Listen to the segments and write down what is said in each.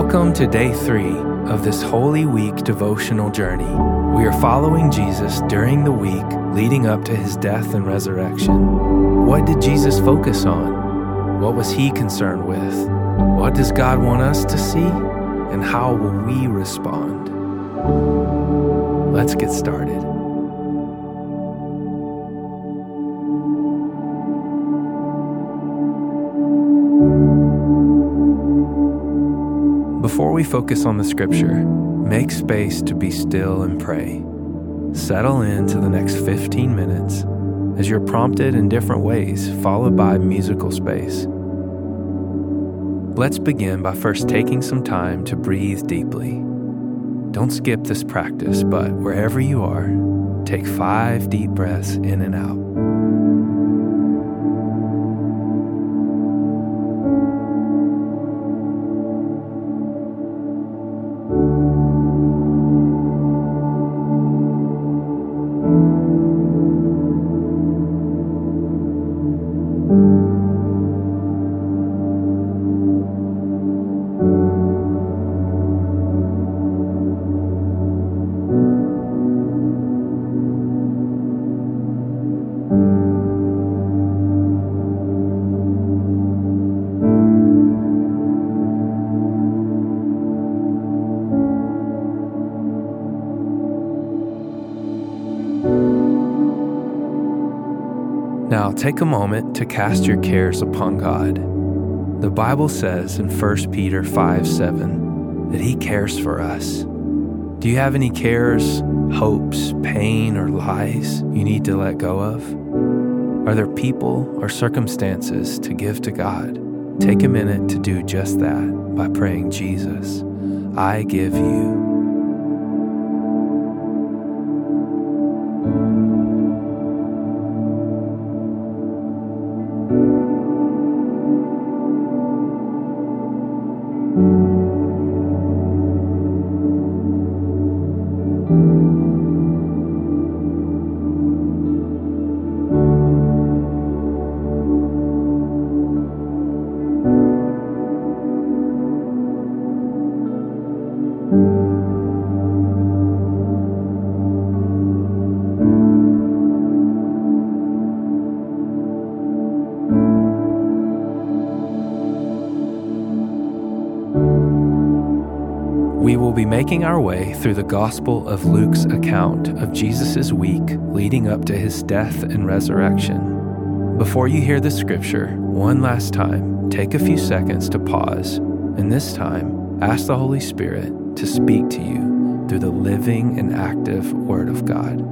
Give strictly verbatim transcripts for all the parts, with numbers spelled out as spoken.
Welcome to day three of this Holy Week devotional journey. We are following Jesus during the week leading up to his death and resurrection. What did Jesus focus on? What was he concerned with? What does God want us to see? And how will we respond? Let's get started. Before we focus on the scripture, make space to be still and pray. Settle into the next fifteen minutes as you're prompted in different ways, followed by musical space. Let's begin by first taking some time to breathe deeply. Don't skip this practice, but wherever you are, take five deep breaths in and out. Now take a moment to cast your cares upon God. The Bible says in First Peter five seven that he cares for us. Do you have any cares, hopes, pain, or lies you need to let go of? Are there people or circumstances to give to God? Take a minute to do just that by praying, Jesus, I give you. We will be making our way through the Gospel of Luke's account of Jesus' week leading up to his death and resurrection. Before you hear the scripture, one last time, take a few seconds to pause, and this time, ask the Holy Spirit to speak to you through the living and active Word of God.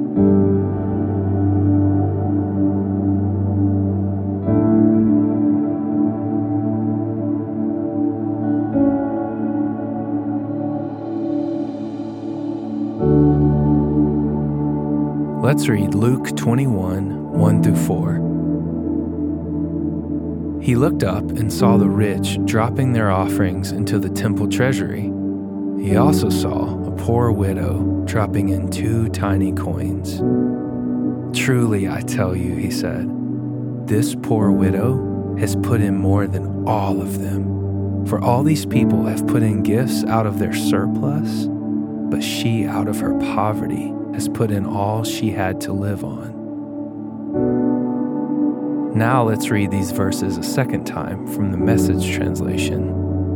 Let's read Luke twenty-one, one through four. He looked up and saw the rich dropping their offerings into the temple treasury. He also saw a poor widow dropping in two tiny coins. Truly, I tell you, he said, this poor widow has put in more than all of them. For all these people have put in gifts out of their surplus, but she out of her poverty has put in all she had to live on. Now let's read these verses a second time from the Message translation.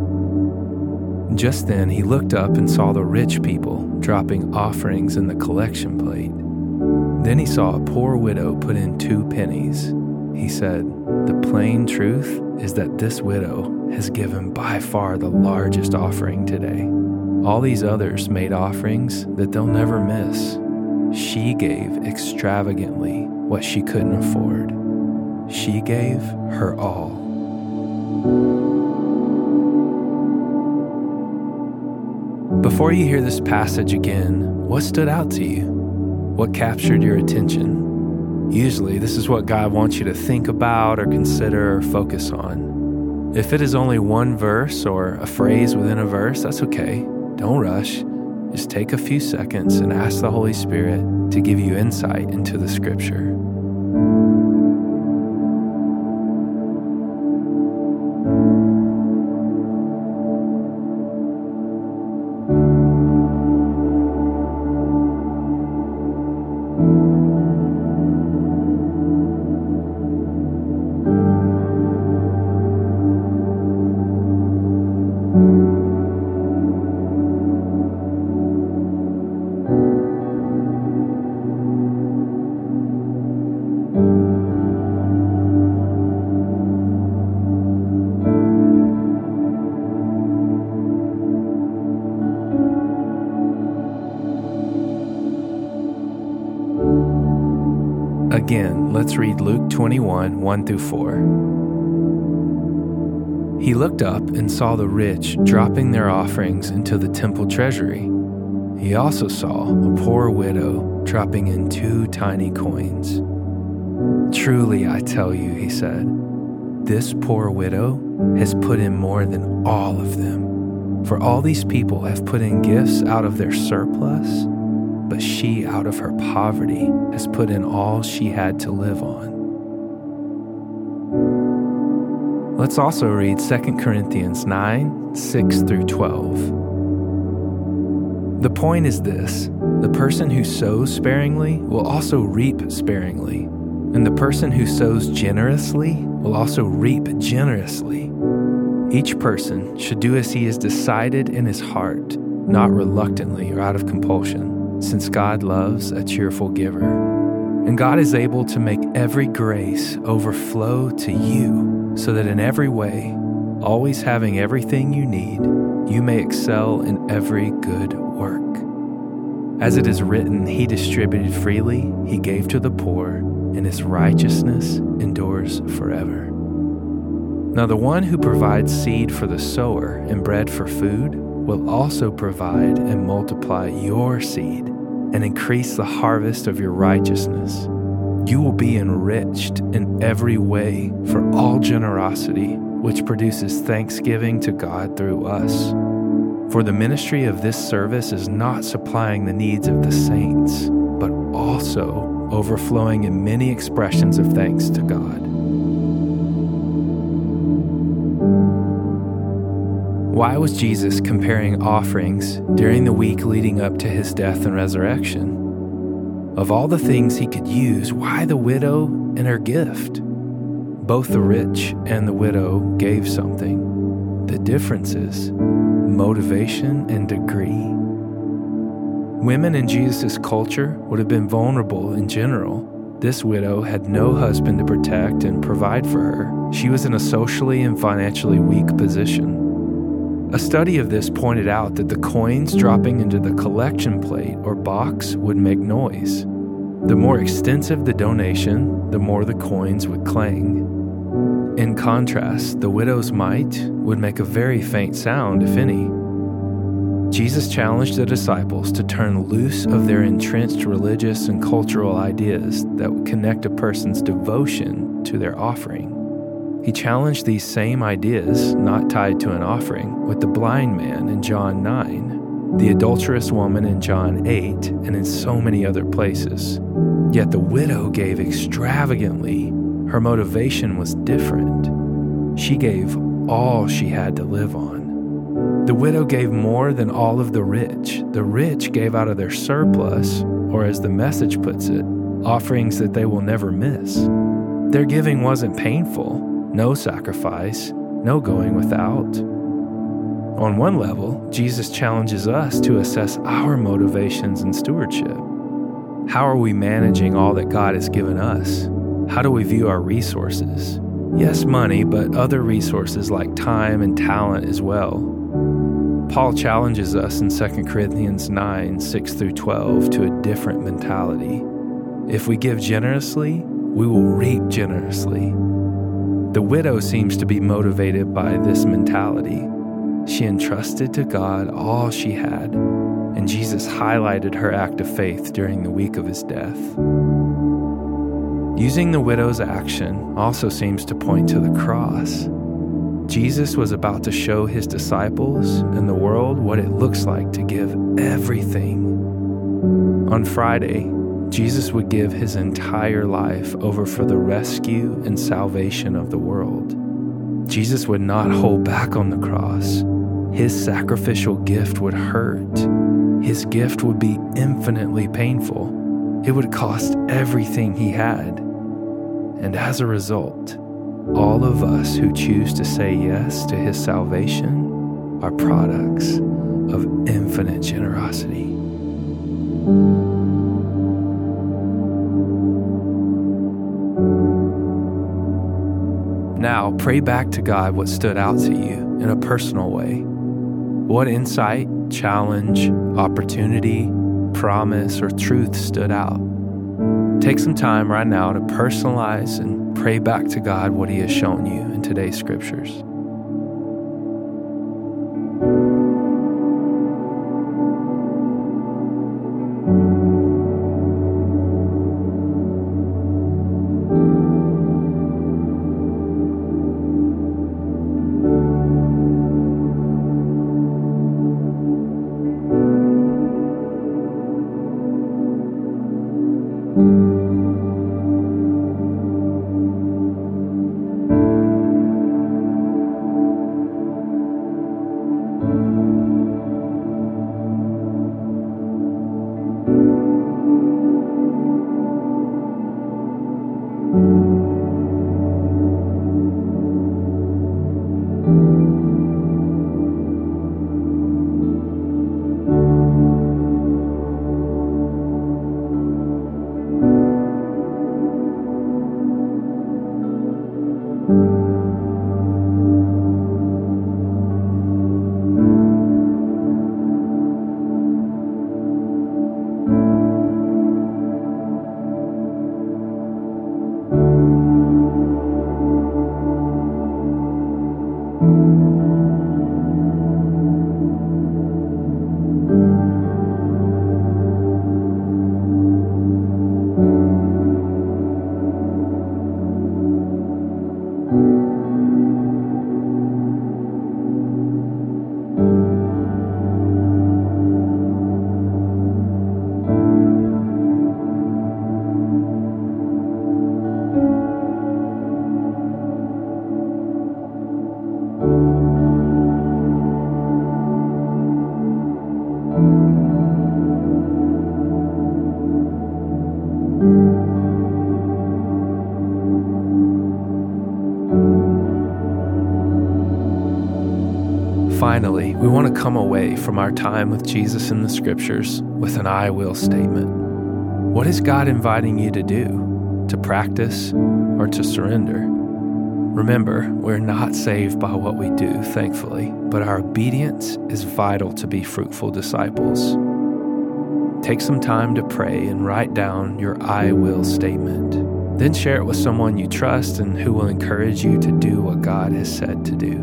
Just then he looked up and saw the rich people dropping offerings in the collection plate. Then he saw a poor widow put in two pennies. He said, the plain truth is that this widow has given by far the largest offering today. All these others made offerings that they'll never miss. She gave extravagantly what she couldn't afford. She gave her all. Before you hear this passage again, what stood out to you? What captured your attention? Usually, this is what God wants you to think about or consider or focus on. If it is only one verse or a phrase within a verse, that's okay. Don't rush. Just take a few seconds and ask the Holy Spirit to give you insight into the scripture. Again, let's read Luke twenty-one, one through four. He looked up and saw the rich dropping their offerings into the temple treasury. He also saw a poor widow dropping in two tiny coins. Truly, I tell you, he said, this poor widow has put in more than all of them. For all these people have put in gifts out of their surplus, but she out of her poverty has put in all she had to live on. Let's also read Second Corinthians nine, six through twelve. The point is this: the person who sows sparingly will also reap sparingly, and the person who sows generously will also reap generously. Each person should do as he has decided in his heart, not reluctantly or out of compulsion, since God loves a cheerful giver. And God is able to make every grace overflow to you, so that in every way, always having everything you need, you may excel in every good work. As it is written, he distributed freely, he gave to the poor, and his righteousness endures forever. Now the one who provides seed for the sower and bread for food will also provide and multiply your seed and increase the harvest of your righteousness. You will be enriched in every way for all generosity, which produces thanksgiving to God through us. For the ministry of this service is not supplying the needs of the saints, but also overflowing in many expressions of thanks to God. Why was Jesus comparing offerings during the week leading up to his death and resurrection? Of all the things he could use, why the widow and her gift? Both the rich and the widow gave something. The difference is motivation and degree. Women in Jesus' culture would have been vulnerable in general. This widow had no husband to protect and provide for her. She was in a socially and financially weak position. A study of this pointed out that the coins dropping into the collection plate or box would make noise. The more extensive the donation, the more the coins would clang. In contrast, the widow's mite would make a very faint sound, if any. Jesus challenged the disciples to turn loose of their entrenched religious and cultural ideas that would connect a person's devotion to their offering. He challenged these same ideas, not tied to an offering, with the blind man in John nine, the adulterous woman in John eight, and in so many other places. Yet the widow gave extravagantly. Her motivation was different. She gave all she had to live on. The widow gave more than all of the rich. The rich gave out of their surplus, or as the message puts it, offerings that they will never miss. Their giving wasn't painful. No sacrifice, no going without. On one level, Jesus challenges us to assess our motivations and stewardship. How are we managing all that God has given us? How do we view our resources? Yes, money, but other resources like time and talent as well. Paul challenges us in Second Corinthians nine, six through twelve to a different mentality. If we give generously, we will reap generously. The widow seems to be motivated by this mentality. She entrusted to God all she had, and Jesus highlighted her act of faith during the week of his death. Using the widow's action also seems to point to the cross. Jesus was about to show his disciples and the world what it looks like to give everything. On Friday, Jesus would give his entire life over for the rescue and salvation of the world. Jesus would not hold back on the cross. His sacrificial gift would hurt. His gift would be infinitely painful. It would cost everything he had. And as a result, all of us who choose to say yes to his salvation are products of infinite generosity. Now, pray back to God what stood out to you in a personal way. What insight, challenge, opportunity, promise, or truth stood out? Take some time right now to personalize and pray back to God what He has shown you in today's scriptures. Finally, we want to come away from our time with Jesus in the scriptures with an I will statement. What is God inviting you to do? To practice or to surrender? Remember, we're not saved by what we do, thankfully, but our obedience is vital to be fruitful disciples. Take some time to pray and write down your I will statement. Then share it with someone you trust and who will encourage you to do what God has said to do.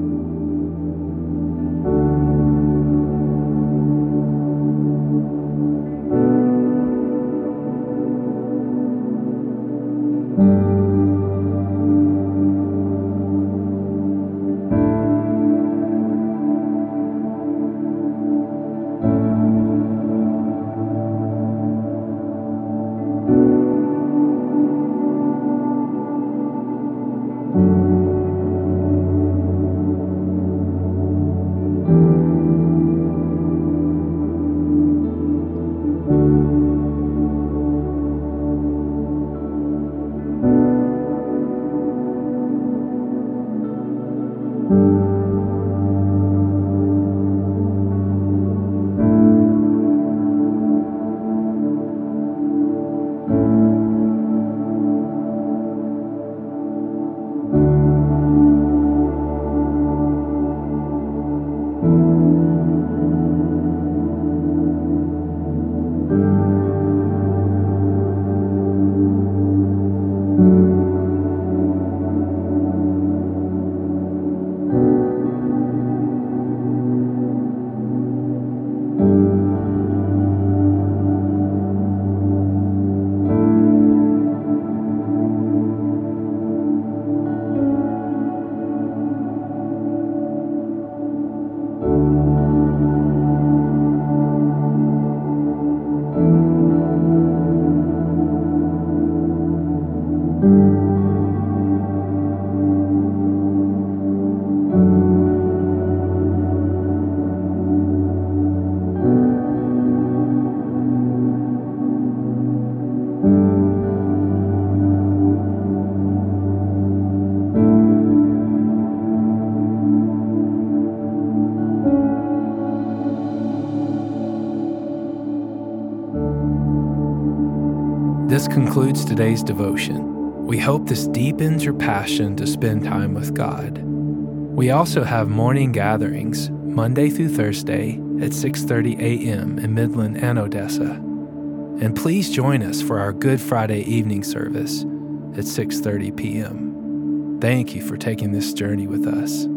This concludes today's devotion. We hope this deepens your passion to spend time with God. We also have morning gatherings Monday through Thursday at six thirty a.m. in Midland and Odessa. And please join us for our Good Friday evening service at six thirty p.m. Thank you for taking this journey with us.